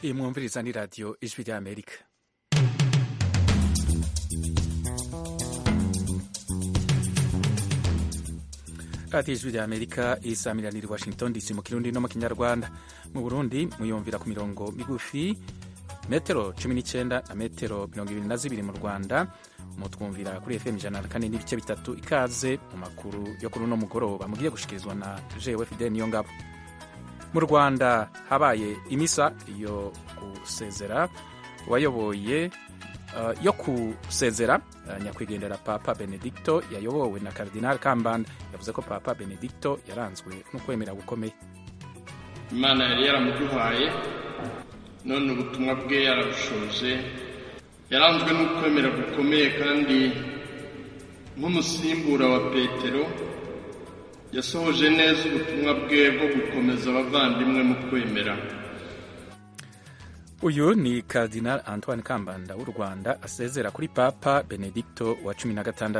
Iyi mwumviriza ni radiyo ijwi rya Amerika. Radiyo ijwi rya Amerika isamiranira i Washington DC mu Kirundi no mu Kinyarwanda. Mu Burundi muyumvira ku mirongo migufi metero 19 na metero 22 mu Rwanda, mutwumvira kuri FM 104 n'ibice bitatu. Ikaze mu makuru yo kuri uno mugoroba mugiye gushikirizwa na Jewe Fidel Niyongabo. Mu Rwanda habaye imisa yo gusezera wayoboye yo kusezera nyakwigendera Papa Benedicto yayobowe na Cardinal Kambanda. Yavuze ko Papa Benedicto yaranzwe no kwemera gukomeye. Imana yari yaramuduhaye, none ubutumwa bwe yarabushoje. Yaranzwe no kwemera gukomeye, kandi nk'umusimbura wa Petero yasohoje neza ubutumwa bwe bwo gukomeza abavandimwe mu kwemera. Uyu ni Cardinal Antoine Kambanda w'u Rwanda asezera kuri Papa Benedicto wa 16.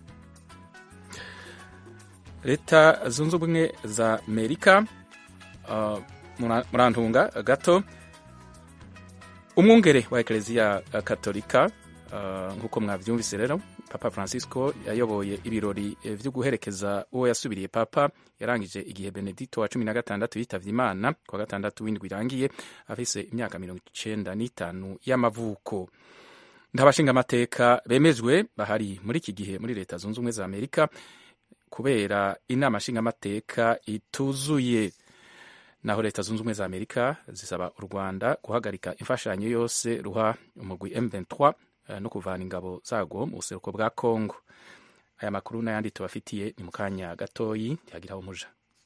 Leta zunze ubumwe za Amerika, murantunga gato, umwungere wa Eklezia Katolika, nk'uko mwavyumvise rero, Papa Francisco yayoboye ibirori vyo guherekeza uwo yasubiriye Papa yarangije igihe Benedicto wa 16 yitavye Imana kwa gatandatu w'indwi irangiye afise imyaka 95 y'amavuko. Ndabashinga amateka bemejwe bahari muri iki gihe muri Leta zunze ubumwe za Amerika kubera inama nshinga amateka ituzuye. Naho Leta zunze ubumwe za Amerika zisaba u Rwanda guhagarika imfashanyo yose ruha umugwi M23 no kuvana ingabo zago mu buseruko bwa Kongo. Aya makuru n'ayandi tubafitiye ni mu kanya gatoyi yagiraho umuja.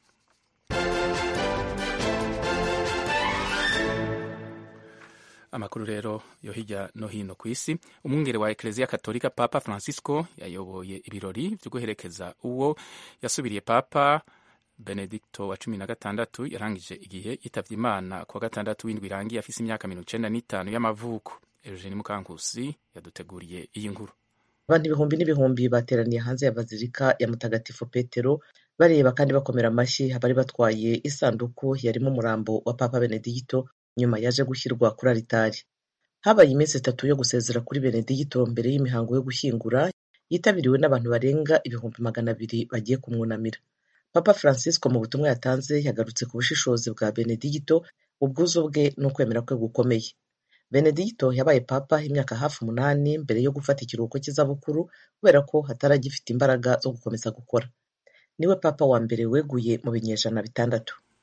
Amakuru rero yo hirya no hino ku isi. Umwungere wa Eklezia Katolika Papa Francisco yayoboye ibirori vyo guherekeza uwo yasubiriye Papa Benedicto wa 16 yarangije igihe yitavye Imana kwa gatandatu w'indwi irangiye afise imyaka 95 y'amavuko. Eugene Mukankusi yaduteguriye iyi nkuru. Abantu ibihumbi n'ibihumbi bateraniye hanze ya Bazilika ya Mutagatifu Petero bareba kandi bakomera amashyi abari batwaye isanduku yarimo umurambo wa Papa Benedicto nyuma yaje gushyirwa kuri alitari. Habaye iminsi 3 yo gusezera kuri Benedicto mbere y'imihango yo gushyingura yitabiriwe n'abantu barenga 200,000 bagiye kumwunamira. Papa Francisco mu butumwa yatanze yagarutse ku bushishozi bwa Benedicto, ubwuzu bwe no kwemera kwe gukomeye. Benedicto yabaye Papa imyaka hafi 8 mbere yo gufata ikiruhuko cy'izabukuru kubera ko hataragifite imbaraga zo gukomeza gukora. Niwe Papa wa mbere weguye mu binyejana 6.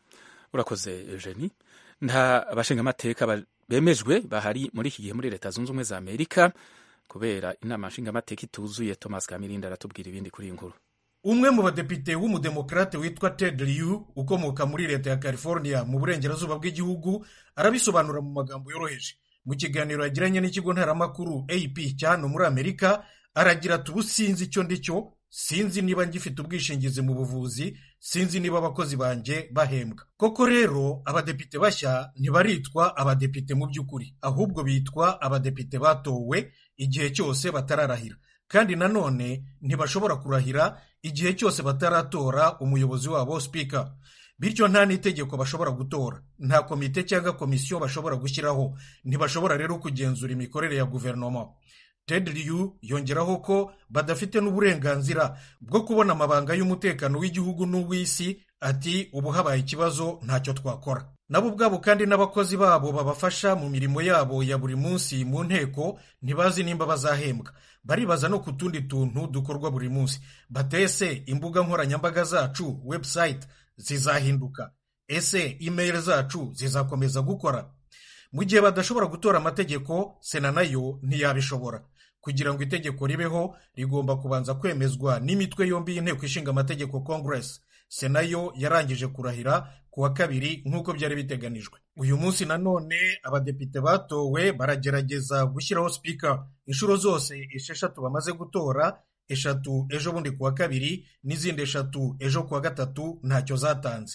Urakoze Eugenie. Nta bashinga amateka bemejwe bahari muri iki gihe muri Leta zunze ubumwe za Amerika kubera inama nshinga amateka ituzuye. Thomas Kamirinda aratubwira ibindi kuri inkuru. Umwe mu badepite w'umudemokrate witwa Ted Lieu ukomoka muri Leta ya California mu burengerazuba bw'igihugu arabisobanura mu magambo yoroheje. Mu kiganiro yagiranye n'ikigo ntaramakuru AP cya hano muri Amerika aragira ati ubu sinzi icyo ndicyo, sinzi niba ngifite ubwishingizi mu buvuzi, sinzi niba abakozi banje bahembwa. Koko rero abadepite bashya ntibaritwa abadepite mu by'ukuri, ahubwo bitwa abadepite batowe igihe cyose batararahira, kandi nanone ntibashobora kurahira igihe cyose bataratora umuyobozi wabo speaker. Bityo nta n'itegeko bashobora gutora, nta komite cyangwa komisiyo bashobora gushyiraho, ntibashobora rero kugenzura imikorere ya guverinoma. Ted Lieu yongeraho ko badafite n'uburenganzira bwo kubona amabanga y'umutekano w'igihugu n'uw'isi. Ati ubu habaye ikibazo ntacyo twakora. Nabo ubwabo kandi n'abakozi babo babafasha mu mirimo yabo ya buri munsi mu nteko ntibazi nimba bazahembwa. Baribaza no ku tundi tuntu dukorwa buri munsi. Batese imbuga nkoranyambaga zacu, website zizahinduka? Ese email zacu zizakomeza gukora? Mu gihe badashobora gutora amategeko, Sena nayo ntiyabishobora. Kugira ngo itegeko ribeho rigomba kubanza kwemezwa n'imitwe yombi y'inteko ishinga amategeko Congress. Sena yo yarangije kurahira kuwa kabiri nk'uko byari biteganijwe. Uyu munsi nanone abadepite batowe baragerageza gushyiraho speaker. Inshuro zose 6 bamaze gutora, 3 ejo bundi kuwa kabiri n'izindi 3 ejo kuwa gatatu ntacyo zatanze.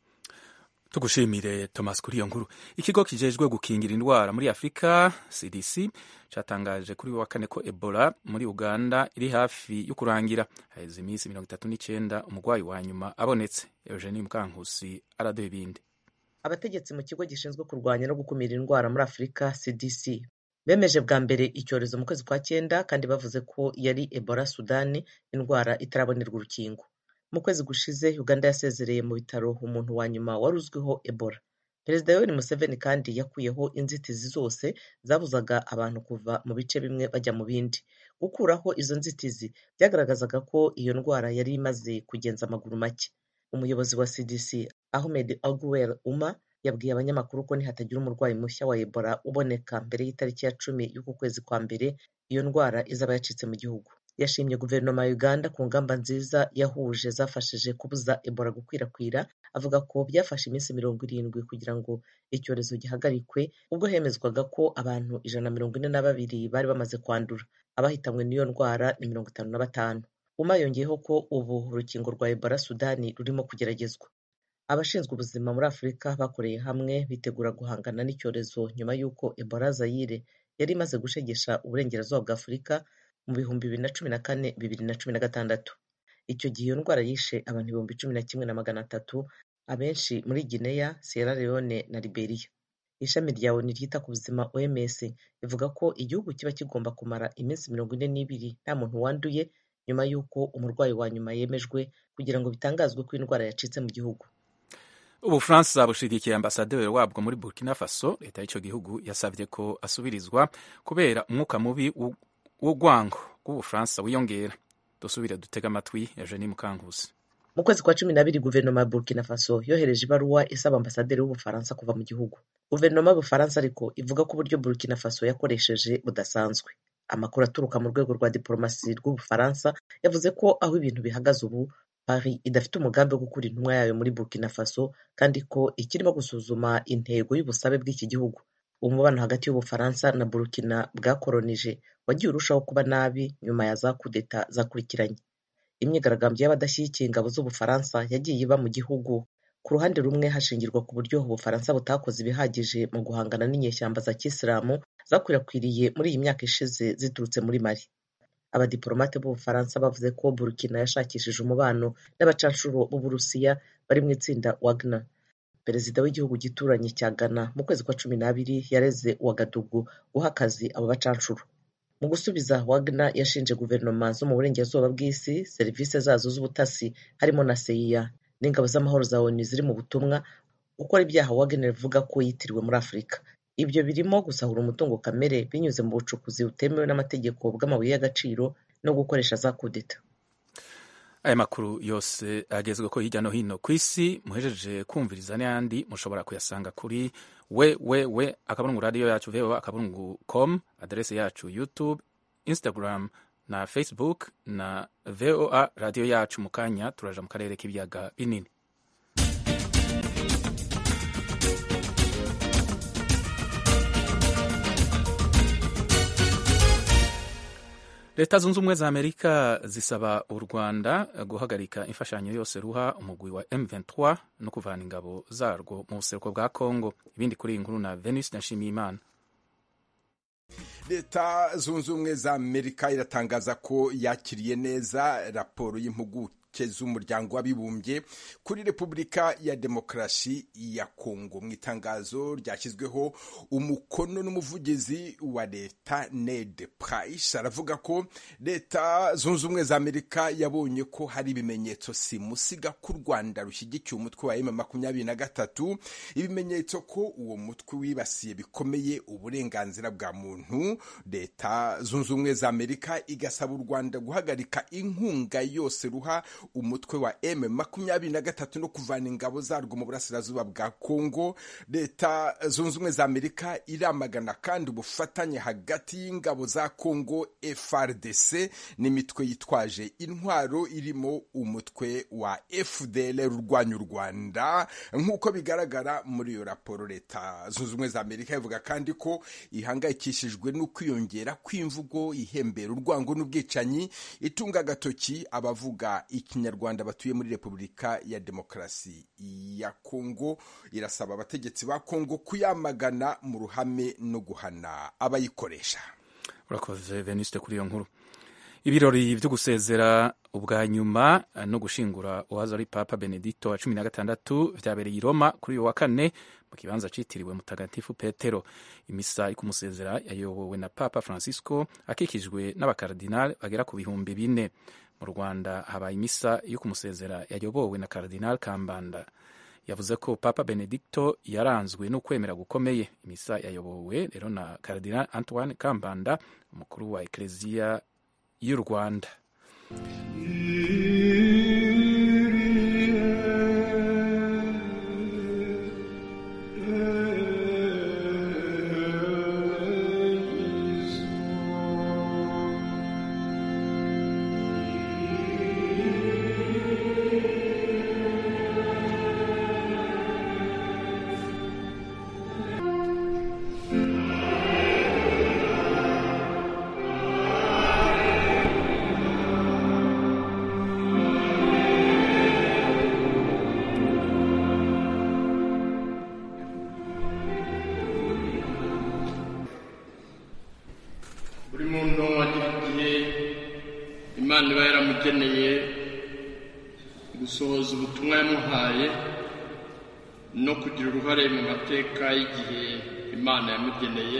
Tugushimire Thomas kuri iyo nkuru. Ikigo kijejwe gukingira indwara muri Afrika CDC cyatangaje kuri wa kane ko Ebola muri Uganda iri hafi yo kurangira. Haheze iminsi 39 umugwayi wa nyuma abonetse. Eugenie Mukankusi araduha ibindi. abategetsi mu kigo gishinzwe kurwanya no gukumira indwara muri Afurika CDC bemeje bwa mbere icyorezo mu kwezi kwa 9 kandi bavuze ko yari Ebola Sudani, indwara itarabonerwa urukingo. Mu kwezi gushize Uganda yasezereye mu bitaro umuntu wa nyuma wari uzwiho Ebola. Perezida Yoweri Museveni kandi yakuyeho inzitizi zose zabuzaga abantu kuva mu bice bimwe bajya mu bindi. Gukuraho izo nzitizi byagaragazaga ko iyo ndwara yari imaze kugenza amaguru make. Umuyobozi wa CDC Ahmed Aguel Uma yabwiye abanyamakuru ko nihatagira umurwayi mushya wa Ebola uboneka mbere y'itariki ya 10 y'uku kwezi kwa mbere, iyo ndwara izaba yacitse mu gihugu. Yashimye guverinoma ya Uganda ku ngamba nziza yahuje zafashije kubuza Ebola gukwirakwira, avuga ko byafashe iminsi 70 kugira ngo icyorezo gihagarikwe, ubwo hemezwaga ko abantu 142 bari bamaze kwandura. Abahitanywe n'iyo ndwara ni 55. Uma yongeyeho ko ubu urukingo rwa Ebola Sudani rurimo kugeragezwa. Abashinzwe ubuzima muri Afurika bakoreye hamwe bitegura guhangana n'icyorezo nyuma y'uko Ebola Zaire yari imaze gushegesha uburengerazuba bwa Afurika mu bihumbi 2014-2016. Icyo gihe iyo ndwara yishe abantu 11,300, abenshi muri Guinea, Sierra Leone na Liberia. Ishami rya ONU ryita ku buzima OMS rivuga ko igihugu kiba kigomba kumara iminsi 42 nta muntu wanduye nyuma y'uko umurwayi wa nyuma yemejwe kugira ngo bitangazwe ko indwara yacitse mu gihugu. Ubufaransa bushigikiye ambasaderi wabwo muri Burkina Faso. Leta y'icyo gihugu yasabye ko asubirizwa kubera umwuka mubi w'urwango rw'Ubufaransa wiyongera. Dusubire dutega amatwi Eugenie Mukankusi. Mu kwezi kwa 12 guverinoma ya Burkina Faso yohereje ibaruwa isaba ambasaderi w'Ubufaransa kuva mu gihugu. Guverinoma y'Ubufaransa ariko ivuga ko uburyo Burkina Faso yakoresheje budasanzwe. Amakuru aturuka mu rwego rwa diplomasi rw'Ubufaransa yavuze ko aho ibintu bihagaze ubu, Paris idafite umugambi wo gukura intumwa yayo muri Burkina Faso kandi ko ikirimo gusuzuma intego y'ubusabe bw'iki gihugu. Umubano hagati y'Ubufaransa na Burkina bwakoronije wagiye urushaho kuba nabi nyuma ya za kudeta zakurikiranye. Imyigaragambyo y'abadashyigikiye ingabo z'Ubufaransa yagiye iba mu gihugu, ku ruhande rumwe hashingirwa ku buryo Ubufaransa butakoze ibihagije mu guhangana n'inyeshyamba za Kisilamu zakwirakwiriye muri iyi myaka ishize ziturutse muri Mali. Abadiplomate b'Ubufaransa bavuze ko Burkina yashakishije umubano n'abacanshuro b'Uburusiya bari mu itsinda Wagner. Perezida w'igihugu gituranye cya Ghana mu kwezi kwa 12 yareze Ouagadougou guha akazi abo bacanshuro. Mu gusubiza, Wagner yashinje guverinoma zo mu burengerazuba bw'isi, serivisi zazo z'ubutasi harimo na CIA n'ingabo z'amahoro za ONU ziri mu butumwa gukora ibyaha Wagner ivuga ko yitiriwe muri Afurika. Ibyo birimo gusahura umutungo kamere binyuze mu bucukuzi butemewe n'amategeko bw'amabuye y'agaciro no gukoresha za kudeta. Aya makuru yose agezwe ko hirya no hino ku isi muhejeje kumviriza n'ayandi mushobora kuyasanga kuri www.radio-yacu.com, adrese yacu YouTube, Instagram na Facebook na VOA Radio Yacu. Mu kanya turaja mu karere k'ibiyaga binini. Leta zunze ubumwe za Amerika zisaba u Rwanda guhagarika imfashanyo yose ruha umugwi wa M23 no kuvana ingabo zarwo mu buseruko bwa Kongo. Ibindi kuri iyi nkuru na Venus Nshimiyimana. Leta zunze ubumwe za Amerika iratangaza ko yakiriye neza raporo y'impuguke z'umuryango w'abibumbye kuri Repubulika ya Demokarasi ya Kongo. Mu itangazo ryashyizweho umukono n'umuvugizi wa leta Ned Price aravuga ko Leta zunze ubumwe za Amerika yabonye ko hari ibimenyetso simusiga ku Rwanda rushyigikiye umutwe wa M23, ibimenyetso ko uwo mutwe wibasiye bikomeye uburenganzira bwa muntu. Leta zunze ubumwe za Amerika igasaba u Rwanda guhagarika inkunga yose ruha umutwe wa M23 no kuvana ingabo zarwo mu burasirazuba bwa Kongo. Leta zunze ubumwe za Amerika iramagana kandi ubufatanye hagati y'ingabo za Kongo FARDC n'imitwe yitwaje intwaro irimo umutwe wa FDLR urwanya u Rwanda. Nk'uko bigaragara muri iyo raporo, Leta zunze ubumwe za Amerika ivuga kandi ko ihangayikishijwe no kwiyongera kw'imvugo ihembera urwango n'ubwicanyi, itunga agatoki abavuga Ikinyarwanda batuye muri Repubulika ya Demokarasi ya Kongo. Irasaba abategetsi ba Kongo kuyamagana mu ruhame no guhana abayikoresha. Urakoze Veniste kuri iyo nkuru. ibirori vyo gusezera ubwa nyuma no gushingura uwahoze ari Papa Benedicto wa 16 vyabereye i Roma kuri uyu wa kane mu kibanza citiriwe Mutagatifu Petero. Imisa yo kumusezera yayobowe na Papa Francisco akikijwe n'abakardinali bagera ku 4,000. Mu Rwanda habaye imisa yo kumusezera yayobowe na Kardinal Kambanda. Yavuze ko Papa Benedicto yaranzwe n'ukwemera gukomeye. Imisa yayobowe rero na Kardinal Antoine Kambanda, umukuru wa Eklezia y'u Rwanda. buri muntu wagira igihe Imana iba yaramugeneye gusohoza ubutumwa yamuhaye no kugira uruhare mu mateka y'igihe Imana yamugeneye.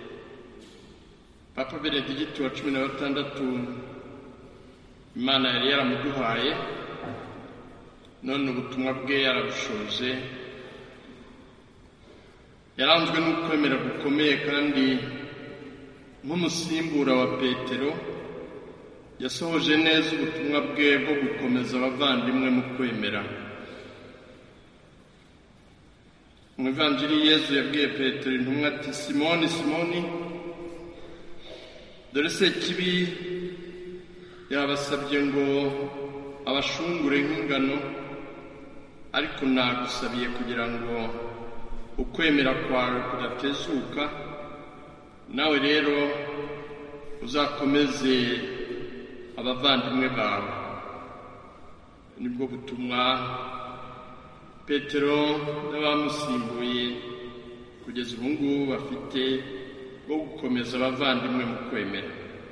Papa Benedicto wa 16 Imana yari yaramuduhaye, none ubutumwa bwe yarabushoje. Yaranzwe n'ukwemera gukomeye kandi nk'umusimbura wa Petero yasohoje neza ubutumwa bwe bwo gukomeza abavandimwe mu kwemera. Mu Evanjiri Yesu yabwiye Petero intumwa ati, Simoni, Simoni, dore Sekibi yabasabye ngo abashungure nk'ingano, ariko nagusabiye kugira ngo ukwemera kwawe kudatezuka, nawe rero uzakomeze abavandimwe bawe. Nibwo butumwa Petero n'abamusimbuye kugeza ubu ngubu bafite bwo gukomeza abavandimwe mu kwemera.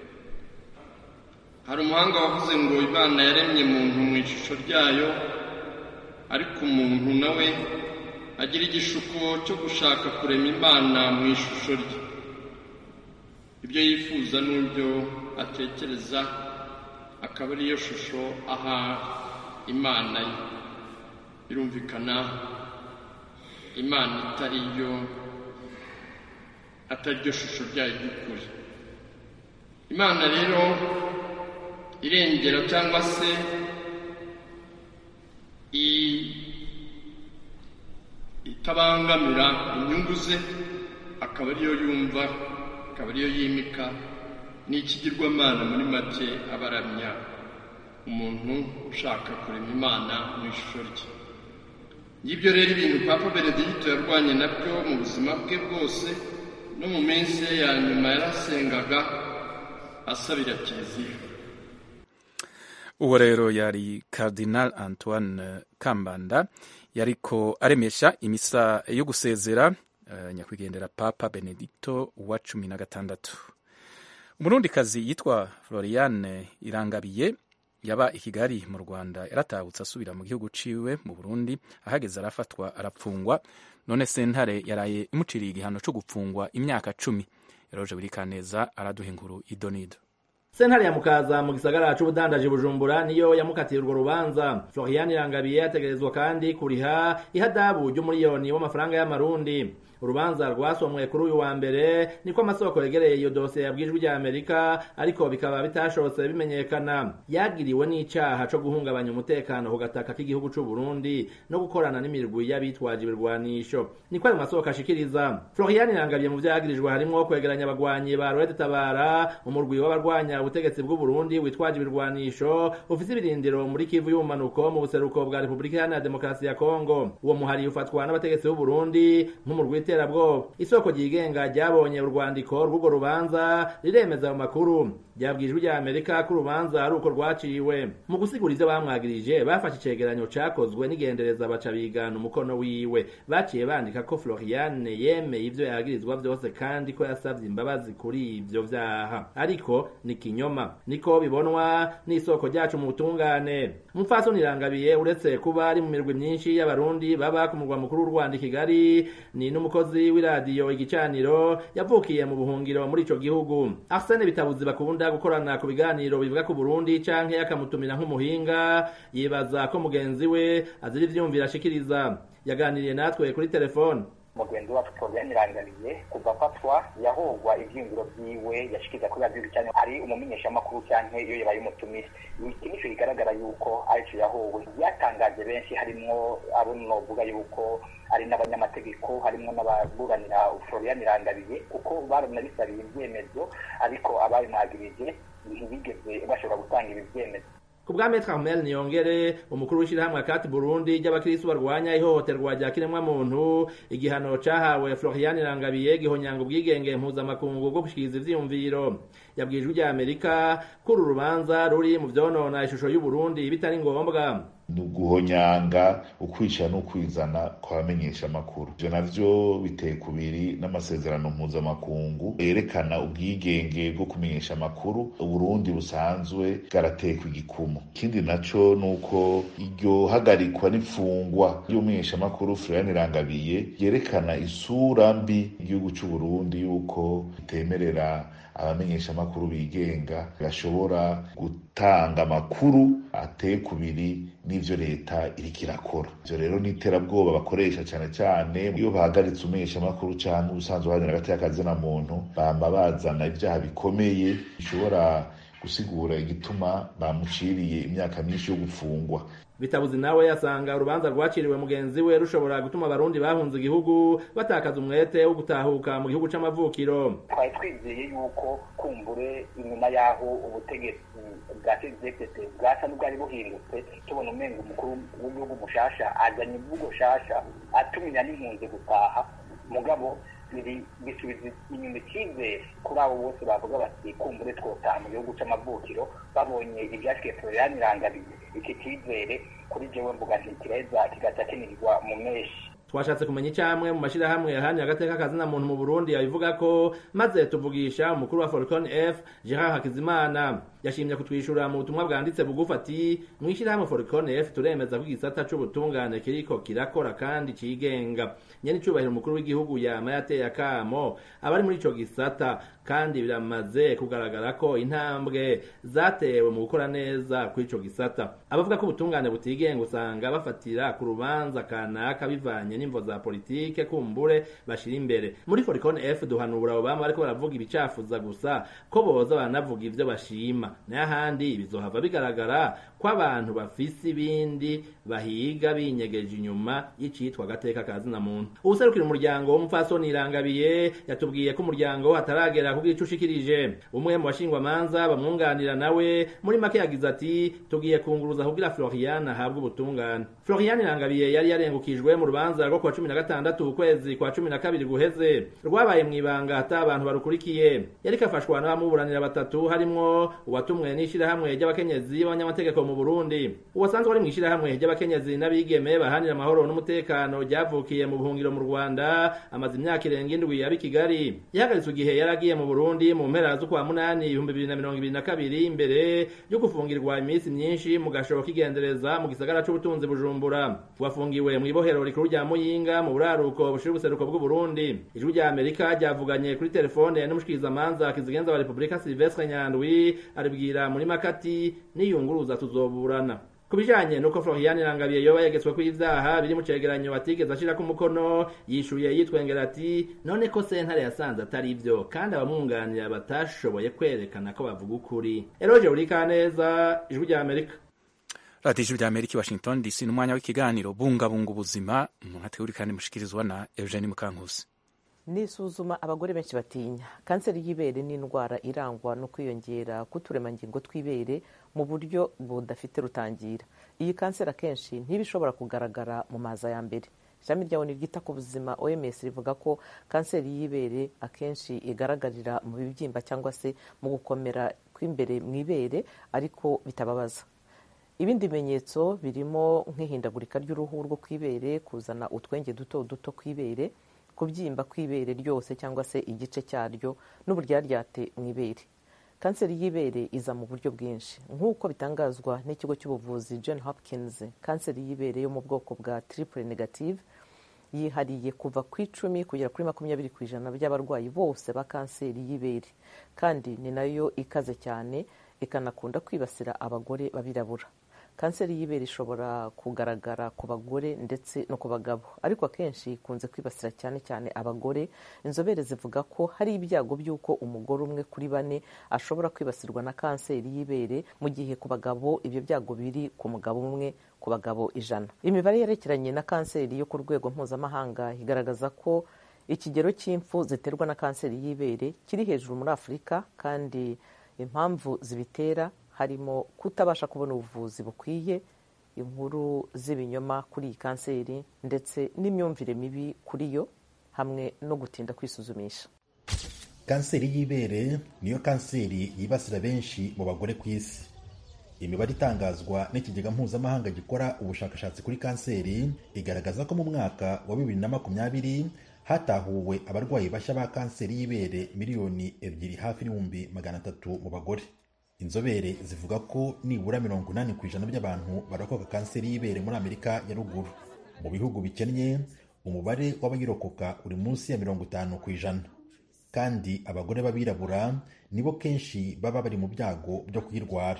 Hari umuhanga wavuze ngo Imana yaremye muntu mu ishusho ryayo, ariko umuntu nawe agira igishuko cyo gushaka kurema Imana mu ishusho rye. Ibyo yifuza n'ibyo atekereza akaba ariyo shusho aha Imana ye. Birumvikana Imana atari shusho ryayo y'ukuri. Imana rero irengera cyangwa se itabangamira inyungu ze, akaba ariyo yumva, akaba ariyo yimika. Ni ikigirwamana muri make abaramya umuntu ushaka kurema Imana mu ishusho rye. Ngibyo rero ibintu Papa Benedicto yarwanye nabyo mu buzima bwe bwose, no mu minsi ye ya nyuma yarasengaga asabira Kiliziya. Uwo rero yari Cardinal Antoine Kambanda yariko aremesha imisa yo gusezera nyakwigendera Papa Benedicto wa 16. Umurundikazi yitwa Floriane Irangabiye yaba i Kigali mu Rwanda yaratahutse asubira mu gihugu ciwe mu Burundi, ahageze arafatwa arapfungwa, none sentare yaraye imuciriye igihano cyo gupfungwa imyaka 10. Eroje Burikaneza araduha inkuru idonido. Sentare ya Mukaza mu gisagara c'ubudandaji Bujumbura niyo yamukatiye urwo rubanza. Floriane Irangabiye yategerezwa kandi kuriha ihadabu ry'umuriyoni w'amafaranga y'amarundi. Urubanza rwasomwe kuri uyu wa mbere, niko amasoko yegereye iyo dosiye yabwijwe rya Amerika, ariko bikaba bitashobotse bimenyekana. Yagiriwe n'icaha co guhungabanya umutekano ku gataka k'igihugu c'u Burundi no gukorana n'imirwi y'abitwaje ibirwanisho. Niko ayo masoko ashikiriza. Floriane Irangabiye mu vyagirijwe harimwo kwegeranya abagwanyi ba Red Tabara, umurwi w'abarwanya ubutegetsi bw'u Burundi witwaje ibirwanisho ufise ibirindiro muri Kivu y'ubumanuko mu buseruko bwa Republika Iharanira Demokarasi ya Kongo. Uwo muhari ufatwa n'abategetsi b'u Burundi nk'umurwi iterabwoba. Isoko ryigenga ryabonye urwandiko rw'urwo rubanza riremeza ayo makuru, ryabwijwe rya Amerika ko urubanza ari uko rwaciwe. Mu gusigura ivyo bamwagirije bafashe icegeranyo cakozwe n'igendereza baca bigana umukono wiwe. Baciye bandika ko Floriane yemeye ivyo yagirizwa vyose kandi ko yasavye imbabazi kuri ivyo vyaha, ariko ni kinyoma. Niko bibonwa n'isoko ryacu mu butungane. Umupfasoni Irangabiye uretse kuba ari mu mirwi myinshi y'abarundi baba ku murwa mukuru w'u Rwanda Kigali, ni n'umukozi w'iradiyo Igicaniro yavukiye mu buhungiro muri ico gihugu. Arsene Bitabuzi bakunda gukorana ku biganiro bivuga ku Burundi canke akamutumira nk'umuhinga, yibaza ko mugenzi we azira ivyumvira ashikiriza. Yaganiriye natwe kuri telefone. Mugenzi wacu Floriane Irangabiye kuva afatwa yahogwa ivyiyumviro vyiwe yashikiza kuri radiyo cyane ari umumenyeshamakuru canke iyo yabaye umutumire. Ikinisho kigaragara yuko arico yahowe yatangaje benshi, harimwo abo novuga yuko ari n'abanyamategeko, harimwo n'ababuranira Floriane Irangabiye kuko baranabisariye ivyemezo, ariko ababimwagirije ntibigeze bashobora gutanga ibi vyemezo. Kubwa Maître Armel Niyongere, umukuru w'ishirahamwe Akati Burundi ry'abakristo barwanya ihohoterwa rya kiremwamuntu, igihano cahawe Floriane Irangabiye gihonyanga ubwigenge mpuzamakungu bwo gushikiriza ivyiyumviro. Yabwijwe rya Amerika ko uru rubanza ruri mu vyonona ishusho y'u Burundi bitari ngombwa. Nuguhonyanga ukwica n'ukwizana kw'abamenyesha amakuru. Ivyo navyo biteye kubiri n'amasezerano mpuzamakungu yerekana ubwigenge bwo kumenyesha amakuru Uburundi busanzwe bwaratekwa igikumu. Ikindi naco nuko iryo hagarikwa n'imfungwa y'umumenyesha amakuru Floriane Irangabiye yerekana isura mbi igihugu c'u Burundi yuko itemerera abamenyesha amakuru bigenga bashobora gutanga amakuru ateye kubiri n'ivyo leta iriko irakora. Ivyo rero ni iterabwoba bakoresha cane cane iyo bahagaritse umenyesha amakuru canke ubusanzwe baharanira hagati y'akazi na muntu, bama bazana ivyaha bikomeye bishobora gusigura igituma bamuciriye imyaka myinshi yo gufungwa. Bitabuzi nawe yasanga urubanza rwaciriwe mugenzi we rushobora gutuma abarundi bahunze igihugu batakaza umwete wo gutahuka mu gihugu c'amavukiro. Twari twizeye yuko kumbure inyuma yaho ubutegetsi bwa CNDD bwasa n'ubwari buhindutse, tubona umengo umukuru w'igihugu mushasha azanye imvugo shasha atumira n'impunzi gutaha, mugabo bisubiza inyuma icyizere kuri abo bose bavuga bati kumbure twotaha mu gihugu c'amavukiro. Babonye ivyashikiye Floriane Irangabiye, iki cyizere kuri jewe mvuga nti kireza kigaca kinirwa mu meshi. Twashatse kumenya icamwe mu mashirahamwe yahanye agateka kazina muntu mu Burundi yabivuga ko, maze tuvugisha umukuru wa Falcon F Gerard Hakizimana. Yashimye kutwishura mu butumwa bwanditse bugufi ati mwishirahamwe Falcon F turemeza ko igisata c'ubutungane kiriko kirakora kandi cigenga. Nyene icubahiro umukuru w'igihugu yama yateye akamo abari muri ico gisata, kandi biramaze kugaragara ko intambwe zatewe mu gukora neza kuri ico gisata. Abavuga ko ubutungane butigenga usanga bafatira ku rubanza kanaka bivanye n'imvo za politike kumbure bashira imbere. Muri Falcon F duhanura abo bama bariko baravuga ibicafuza gusa ko boza banavuga ivyo bashima, n'ahandi bizohava bigaragara ko abantu bafise ibindi bahiga binyegeje inyuma y'icitwa agateka kazina muntu. Ubuserukira umuryango w'umupfasoni Irangabiye yatubwiye ko umuryango ataragera kugira ico ushikirije. Umwe mu bashingwamanza bamwunganira nawe muri make yagize ati tugiye kunguruza kugira Floriane ahabwe ubutungane. Floriane Irangabiye yari yarengukijwe mu rubanza rwo kwa 16 ukwezi kwa 12 guheze, rwabaye mwibanga hata abantu barukurikiye. Yari kafashwa n'abamuburanira batatu, harimwo uwatumwe n'ishirahamwe ry'abakenyezi b'abanyamategeko mu Burundi. Uwasanzwe ari mw'ishirahamwe ry'abakenyezi n'abigeme bahanira amahoro n'umutekano ryavukiye mu buhungiro mu Rwanda, amaze imyaka irenga 7 abi Kigali. Yahagaritswe igihe yaragiye mu Burundi mu mpera zo kwa 8 2022 imbere yo gufungirwa iminsi myinshi mu gashobo k'igendereza mu gisagara c'ubutunzi Bujumbura. Wafungiwe mu ibohero rikuru rya Muyinga mu buraruko bushira ubuseruko bw'u Burundi. Ijwi rya Amerika ryavuganye kuri telefone n'umushikirizamanza Kizigenza wa Republika Sylvestre Nyandwi, aribwira muri makati niyunguruza tuzoburana. Kubijanye nuko Floriane Irangabiye yoba yagetswe kw'ivyaha biri mu cegeranyo batigeze ashira ku mukono, yishuye yitwengera ati none ko sentare yasanze atari ivyo kandi abamwunganira batashoboye kwerekana ko bavuga ukuri. Eroje Urikaneza, Ijwi rya Amerika. Radio Ijwi rya Amerika, Washington DC. N'umwanya w'ikiganiro bungabunga ubuzima, umuntu ategurikana mushikirizwa na Eugene Mukankusi. Nisuzuma abagore benshi batinya kanseri y'ibere n'indwara irangwa no kwiyongera k'uturemangingo tw'ibere mu buryo budafite rutangira. Iyi kanseri akenshi ntibishobora kugaragara mu maza ya mbere. ishami rya ONU ryita ku buzima OMS rivuga ko kanseri y'ibere akenshi igaragarira mu bibyimba cyangwa se mu gukomera kw'imbere mu ibere ariko bitababaza. Ibindi bimenyetso birimo nk'ihindagurika ry'uruhu rwo kw'ibere, kuzana utwenge duto duto kw'ibere, kubyimba kw'ibere ryose cyangwa se igice cyaryo, n'uburyaryate mu ibere. Kanseri y'ibere iza mu buryo bwinshi nk'uko bitangazwa n'ikigo cy'ubuvuzi John Hopkins. Kanseri y'ibere yo mu bwoko bwa triple negative yihariye kuva ku 10 kugera kuri 20% by'abarwayi bose ba kanseri y'ibere, kandi ni nayo ikaze cyane, ikanakunda kwibasira abagore babirabura. Kanseri y'ibere ishobora kugaragara ku bagore ndetse no ku bagabo, ariko akenshi ikunze kwibasira cyane cyane abagore. Inzobere zivuga ko hari ibyago by'uko umugore umwe kuri 4 ashobora kwibasirwa na kanseri y'ibere, mu gihe ku bagabo ibyo byago biri ku mugabo umwe ku bagabo 100. Imibare yerekeranye na kanseri yo ku rwego mpuzamahanga igaragaza ko ikigero cy'impfu ziterwa na kanseri y'ibere kiri hejuru muri Afurika, kandi impamvu zibitera harimo kutabasha kubona ubuvuzi bukwiye, inkuru z'ibinyoma kuri iyi kanseri, ndetse n'imyumvire mibi kuri yo, hamwe no gutinda kwisuzumisha. Kanseri y'ibere niyo kanseri yibasira benshi mu bagore ku isi. Imibare itangazwa n'ikigega mpuzamahanga gikora ubushakashatsi kuri kanseri igaragaza ko mu mwaka wa 2020 hatahuwe abarwayi bashya ba kanseri y'ibere miliyoni 2.3 mu bagore. Inzobere zivuga ko nibura 80% by'abantu barakoka kanseri y'ibere muri Amerika ya ruguru. Mu bihugu bikennye umubare w'abayirokoka uri munsi ya 50%, kandi abagore babirabura nibo kenshi baba bari mu byago byo kuyirwara.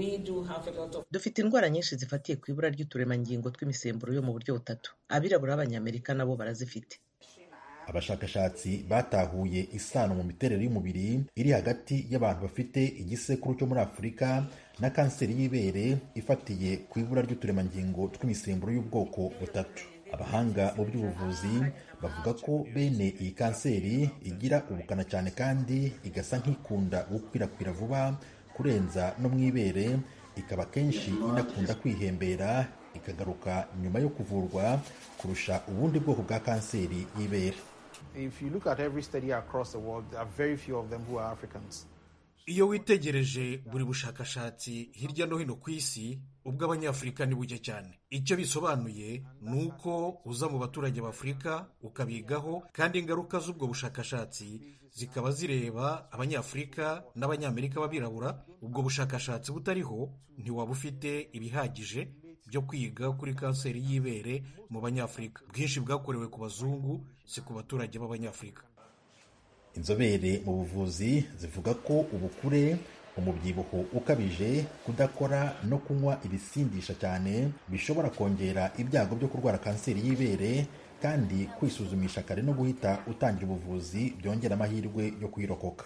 Dufite indwara nyinshi zifatiye ku ibura ry'uturemangingo tw'imisemburo yo mu buryo butatu. Abirabura b'Abanyamerika nabo barazifite. Abashakashatsi batahuye isano mu miterere y'umubiri iri hagati y'abantu bafite igisekuru cyo muri Afurika na kanseri y'ibere ifatiye ku ibura ry'uturemangingo tw'imisemburo y'ubwoko butatu. Abahanga mu by'ubuvuzi bavuga ko bene iyi kanseri igira ubukana cyane kandi igasa nk'ikunda gukwirakwira vuba kurenza no mu ibere, ikaba kenshi inakunda kwihembera ikagaruka nyuma yo kuvurwa kurusha ubundi bwoko bwa kanseri y'ibere. If you look at every study across the world, there are very few of them who are Africans. Iyo witegereje buri bushakashatsi hirya no hino ku isi, ubw'Abanyafurika ni buke cyane. Icyo bisobanuye ni uko uza mu baturage b'Afurika ukabigaho, kandi ingaruka z'ubwo bushakashatsi zikaba zireba Abanyafurika n'Abanyamerika babirabura. Ubwo bushakashatsi butariho ntiwaba ufite ibihagije byo kwiga kuri kanseri y'ibere mu Banyafurika. Bwinshi bwakorewe ku bazungu, si ku baturage b'Abanyafurika. Inzobere mu buvuzi zivuga ko ubukure, umubyibuho ukabije, kudakora no kunywa ibisindisha cyane bishobora kongera ibyago byo kurwara kanseri y'ibere, kandi kwisuzumisha kare no guhita utangira ubuvuzi byongera amahirwe yo kuyirokoka.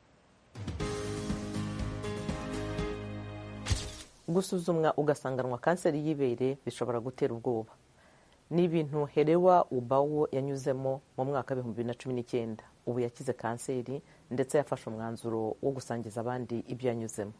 Gusuzumwa ugasanganwa kanseri y'ibere bishobora gutera ubwoba. Ni ibintu Herewa Ubawo yanyuzemo mu mwaka 2019. Ubu yakize kanseri ndetse yafashe umwanzuro wo gusangiza abandi ibyo yanyuzemo.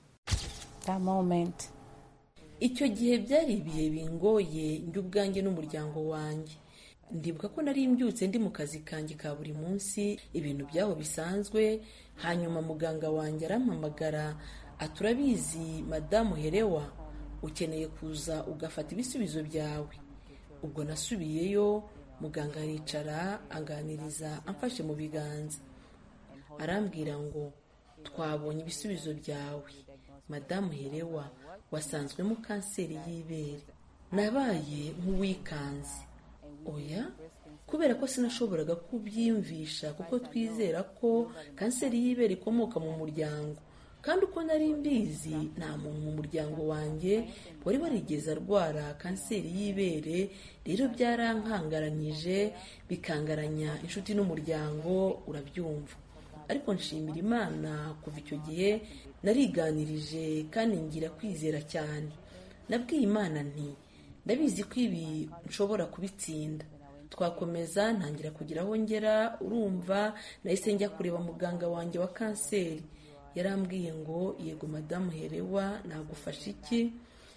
Icyo gihe byari ibihe bingoye njye ubwanjye n'umuryango wanjye. Ndibuka ko nari mbyutse ndi mu kazi kanjye ka buri munsi, ibintu byaho bisanzwe. Hanyuma muganga wanjye arampamagara, aturabizi Madamu Herewa, ukeneye kuza ugafata ibisubizo byawe. Ubwo nasubiyeyo, muganga aricara anganiriza amfashe mu biganza. Arambwira ngo twabonye ibisubizo byawe Madamu Herewa, wasanzwemo kanseri y'ibere. Nabaye nk'uwikanze. Oya, kubera ko sinashoboraga kubyiyumvisha, kuko twizera ko kanseri y'ibere ikomoka mu muryango, kandi uko nari mbizi nta muntu mu muryango wanjye wari warigeze arwara kanseri y'ibere. Rero byarankangaranyije, bikangaranya inshuti n'umuryango, urabyumva. Ariko nshimira Imana, kuva icyo gihe nariganirije kandi ngira kwizera cyane. Nabwiye Imana nti ndabizi ko ibi nshobora kubitsinda. Twakomeza ntangira kugira aho ngera, urumva. Nahise njya kureba muganga wanjye wa kanseri. Yarambwiye ngo yego Madamu Herewa, nagufasha iki?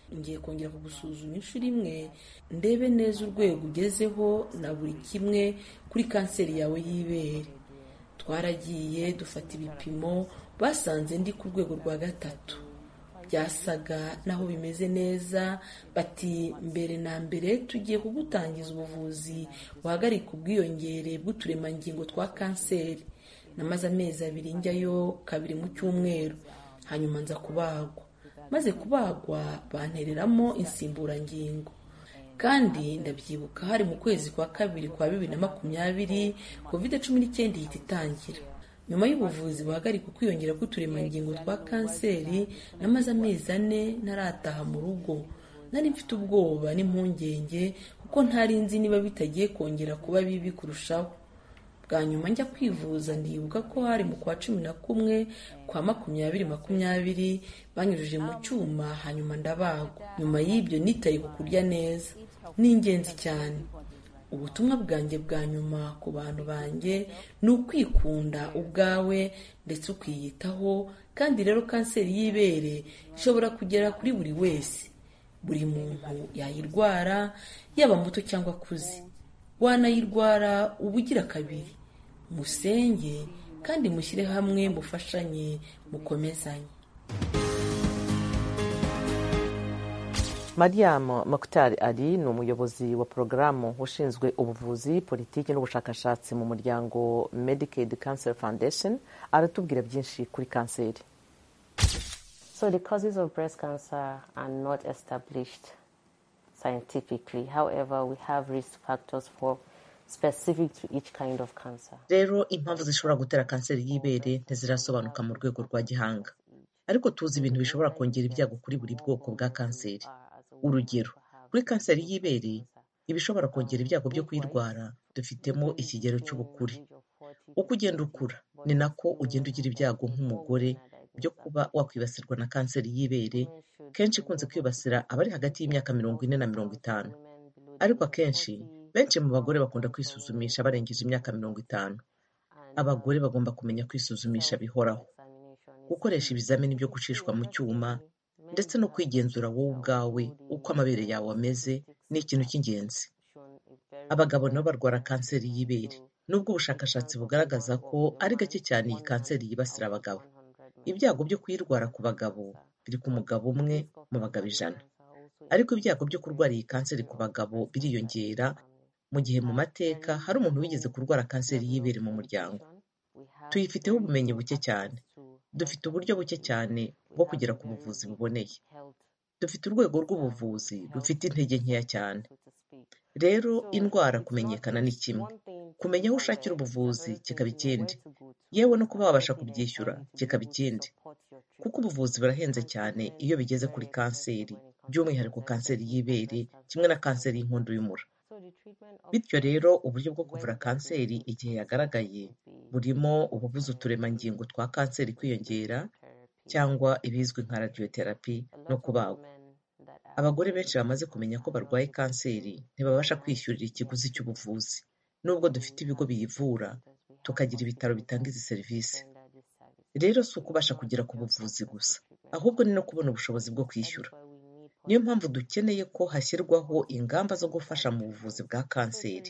ngiye kongera kugusuzuma inshuro imwe ndebe neza urwego ugezeho na buri kimwe kuri kanseri yawe y'ibere. Twaragiye dufata ibipimo, basanze ndi ku rwego rwa 3. Byasaga naho bimeze neza, bati mbere na mbere tugiye kugutangiza ubuvuzi buhagarika ubwiyongere bw'uturemangingo twa kanseri. Namaze amezi 2 njyayo 2 mu cyumweru, hanyuma nza kubagwa. Maze kubagwa bantereramo insimburangingo, kandi ndabyibuka hari mu kwezi kwa 2 kwa 2020 COVID-19 ihita itangira. Nyuma y'ubuvuzi buhagarika kwiyongera k'uturemangingo twa kanseri, namaze amezi 4 ntarataha mu rugo. Nari mfite ubwoba n'impungenge kuko ntari nzi niba bitagiye kongera kuba bibi kurushaho. Bwa nyuma njya kwivuza ndibuka ko hari mu kwa 11 kwa 2020 banyujije mu cyuma, hanyuma ndabagwa. Nyuma y'ibyo nitaye ku kurya neza, ni ingenzi cyane. Ubutumwa bwanjye bwa nyuma ku bantu banjye ni ukwikunda ubwawe ndetse ukiyitaho. Kandi rero kanseri y'ibere ishobora kugera kuri buri wese. Buri muntu yayirwara, yaba muto cyangwa akuze. Wanayirwara ubugira kabiri. Musenge kandi mushyire hamwe, mufashanye, mukomezanye. Mariam Mokhtar Ali ni umuyobozi wa porogaramu ushinzwe ubuvuzi, politiki n'ubushakashatsi mu muryango Medicaid Cancer Foundation. Aratubwira byinshi kuri kanseri. So the causes of breast cancer are not established scientifically. However, we have risk factors for specific to each kind of cancer. Rero impamvu zishobora gutera kanseri y'ibere ntizirasobanuka mu rwego rwa gihanga, ariko tuzi ibintu bishobora kongera ibyago kuri buri bwoko bwa kanseri. Urugero, kuri kanseri y'ibere ibishobora kongera ibyago byo kuyirwara dufitemo ikigero cy'ubukure. Uko ugenda ukura ni nako ugenda ugira ibyago nk'umugore byo kuba wakwibasirwa na kanseri y'ibere, kenshi ikunze kwibasira abari hagati y'imyaka 40 na 50. Ariko akenshi benshi mu bagore bakunda kwisuzumisha barengeje imyaka 50. Abagore bagomba kumenya kwisuzumisha bihoraho, gukoresha ibizamini byo gucishwa mu cyuma, ndetse no kwigenzura wowe ubwawe uko amabere yawe ameze ni ikintu cy'ingenzi. Abagabo nabo barwara kanseri y'ibere, nubwo ubushakashatsi bugaragaza ko ari gake cyane iyi kanseri yibasira abagabo. Ibyago byo kuyirwara ku bagabo biri ku mugabo umwe mu bagabo 100, ariko ibyago byo kurwara iyi kanseri ku bagabo biriyongera, mu gihe mu mateka hari umuntu wigeze kurwara kanseri y'ibere mu muryango. Tuyifiteho ubumenyi buke cyane, dufite uburyo buke cyane bwo kugera ku buvuzi buboneye, dufite urwego rw'ubuvuzi rufite intege nkeya cyane. Rero indwara kumenyekana ni kimwe, kumenya aho ushakira ubuvuzi kikaba ikindi, yewe no kuba wabasha kubyishyura kikaba ikindi, kuko ubuvuzi burahenze cyane iyo bigeze kuri kanseri, by'umwihariko kanseri y'ibere kimwe na kanseri y'inkondo y'umura. Bityo rero uburyo bwo kuvura kanseri igihe yagaragaye burimo ubuvuzi uturemangingo twa kanseri kwiyongera, cyangwa ibizwi nka radiotherapy no kubagwa. Abagore benshi bamaze kumenya ko barwaye kanseri ntibabasha kwishyurira ikiguzi cy'ubuvuzi, nubwo dufite ibigo biyivura, tukagira ibitaro bitanga izi serivisi. Rero si ukubasha kugera ku buvuzi gusa, ahubwo ni no kubona ubushobozi bwo kwishyura. Niyo mpamvu dukeneye ko hashyirwaho ingamba zo gufasha mu buvuzi bwa kanseri.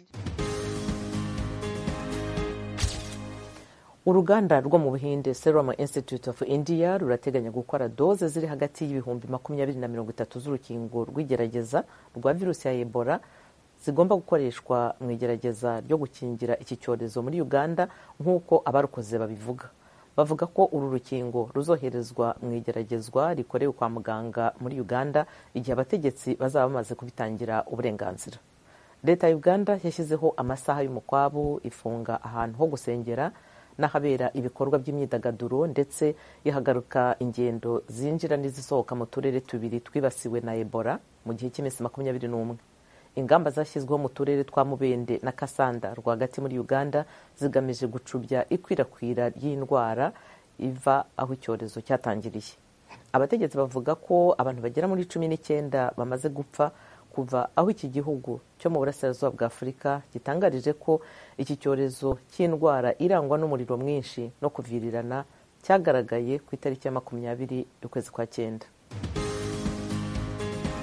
Uruganda rwo mu Buhinde Serum Institute of India rurateganya gukora doze ziri hagati y'ibihumbi 20 na 30 z'urukingo rw'igerageza rwa virusi ya Ebola zigomba gukoreshwa mu igerageza ryo gukingira iki cyorezo muri Uganda, nk'uko abarukoze babivuga. Bavuga ko uru rukingo ruzoherezwa mu igeragezwa rikorewe kwa muganga muri Uganda igihe abategetsi bazaba bamaze kubitangira uburenganzira. Leta ya Uganda yashyizeho amasaha y'umukwabu, ifunga ahantu ho gusengera n'ahabera ibikorwa by'imyidagaduro, ndetse ihagaruka ingendo zinjira n'izisohoka mu turere tubiri twibasiwe na Ebola mu gihe cy'iminsi 21. Ingamba zashyizweho mu turere twa Mubende na Kasanda rwagati muri Uganda zigamije gucubya ikwirakwira ry'indwara iva aho icyorezo cyatangiriye. Abategetsi bavuga ko abantu bagera muri 19 bamaze gupfa kuva aho iki gihugu cyo mu burasirazuba bwa Afurika gitangarije ko iki cyorezo cy'indwara irangwa n'umuriro mwinshi no kuvirirana cyagaragaye ku itariki ya 20 y'ukwezi kwa 9.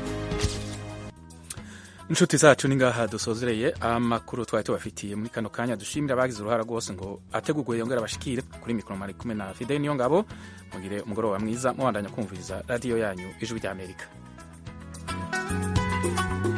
inshuti zacu ni ngaha dusozereye amakuru twari tubafitiye muri kano kanya. Dushimira abagize uruhara rwose ngo ategurwe yongera abashikire. Kuri mikoro mari kumwe na Fidel Niyongabo. Mugire umugoroba mwiza, mubandanya kumviriza radiyo yanyu Ijwi ry'Amerika.